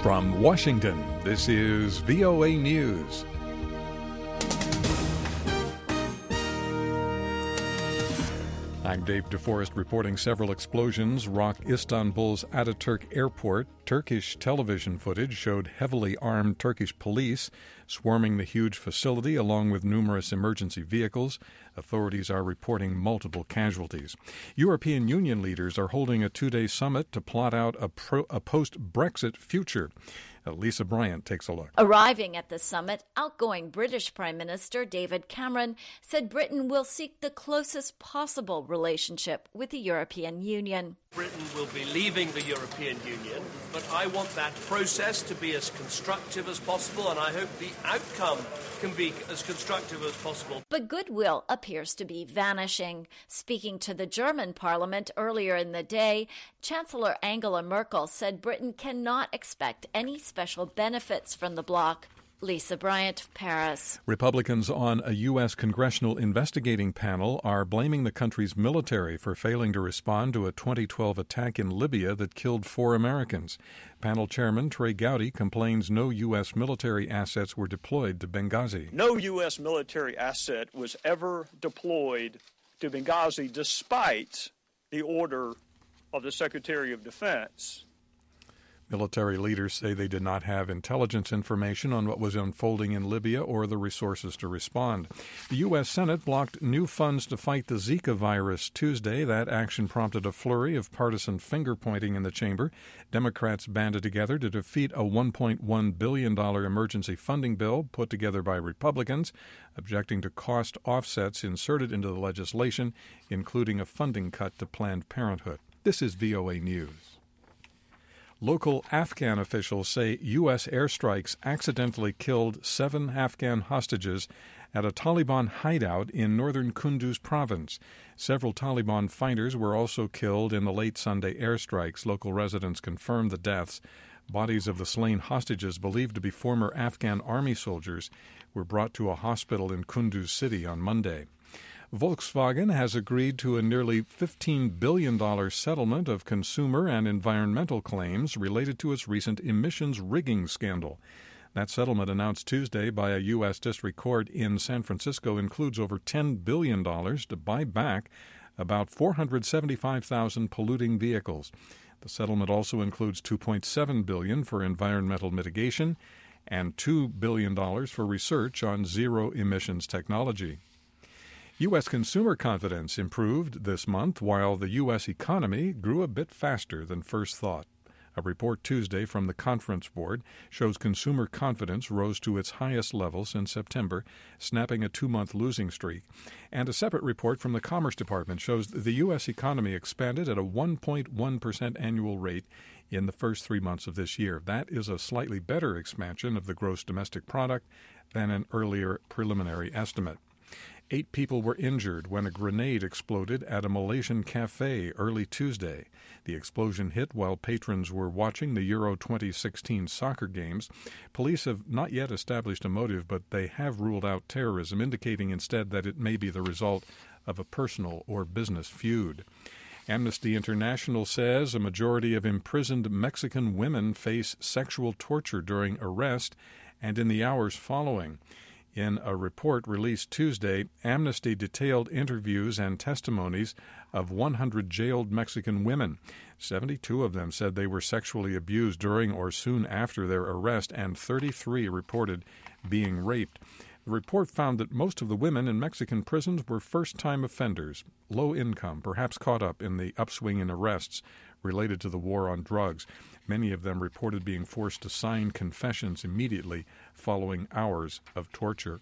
From Washington, this is VOA News. I'm Dave DeForest reporting several explosions rock Istanbul's Ataturk airport. Turkish television footage showed heavily armed Turkish police swarming the huge facility along with numerous emergency vehicles. Authorities are reporting multiple casualties. European Union leaders are holding a two-day summit to plot out a post-Brexit future. Lisa Bryant takes a look. Arriving at the summit, outgoing British Prime Minister David Cameron said Britain will seek the closest possible relationship with the European Union. Britain will be leaving the European Union, but I want that process to be as constructive as possible, and I hope the outcome can be as constructive as possible. But goodwill appears to be vanishing. Speaking to the German parliament earlier in the day, Chancellor Angela Merkel said Britain cannot expect any special benefits from the bloc. Lisa Bryant, Paris. Republicans on a U.S. congressional investigating panel are blaming the country's military for failing to respond to a 2012 attack in Libya that killed 4 Americans. Panel chairman Trey Gowdy complains no U.S. military assets were deployed to Benghazi. No U.S. military asset was ever deployed to Benghazi despite the order of the Secretary of Defense. Military leaders say they did not have intelligence information on what was unfolding in Libya or the resources to respond. The U.S. Senate blocked new funds to fight the Zika virus Tuesday. That action prompted a flurry of partisan finger-pointing in the chamber. Democrats banded together to defeat a $1.1 billion emergency funding bill put together by Republicans, objecting to cost offsets inserted into the legislation, including a funding cut to Planned Parenthood. This is VOA News. Local Afghan officials say U.S. airstrikes accidentally killed 7 Afghan hostages at a Taliban hideout in northern Kunduz province. Several Taliban fighters were also killed in the late Sunday airstrikes. Local residents confirmed the deaths. Bodies of the slain hostages, believed to be former Afghan army soldiers, were brought to a hospital in Kunduz city on Monday. Volkswagen has agreed to a nearly $15 billion settlement of consumer and environmental claims related to its recent emissions rigging scandal. That settlement, announced Tuesday by a U.S. district court in San Francisco, includes over $10 billion to buy back about 475,000 polluting vehicles. The settlement also includes $2.7 billion for environmental mitigation and $2 billion for research on zero-emissions technology. U.S. consumer confidence improved this month, while the U.S. economy grew a bit faster than first thought. A report Tuesday from the Conference Board shows consumer confidence rose to its highest level since September, snapping a 2-month losing streak. And a separate report from the Commerce Department shows the U.S. economy expanded at a 1.1% annual rate in the first 3 months of this year. That is a slightly better expansion of the gross domestic product than an earlier preliminary estimate. 8 people were injured when a grenade exploded at a Malaysian cafe early Tuesday. The explosion hit while patrons were watching the Euro 2016 soccer games. Police have not yet established a motive, but they have ruled out terrorism, indicating instead that it may be the result of a personal or business feud. Amnesty International says a majority of imprisoned Mexican women face sexual torture during arrest and in the hours following. In a report released Tuesday, Amnesty detailed interviews and testimonies of 100 jailed Mexican women. 72 of them said they were sexually abused during or soon after their arrest, and 33 reported being raped. The report found that most of the women in Mexican prisons were first-time offenders, low income, perhaps caught up in the upswing in arrests related to the war on drugs. Many of them reported being forced to sign confessions immediately following hours of torture.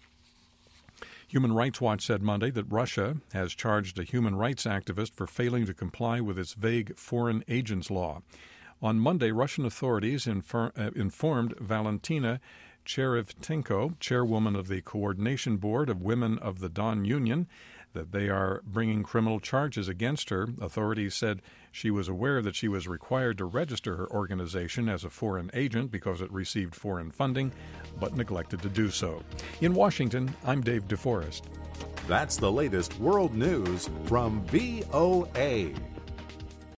Human Rights Watch said Monday that Russia has charged a human rights activist for failing to comply with its vague foreign agents law. On Monday, Russian authorities informed Valentina Cherevchenko, chairwoman of the Coordination Board of Women of the Don Union, that they are bringing criminal charges against her. Authorities said she was aware that she was required to register her organization as a foreign agent because it received foreign funding, but neglected to do so. In Washington, I'm Dave DeForest. That's the latest world news from VOA.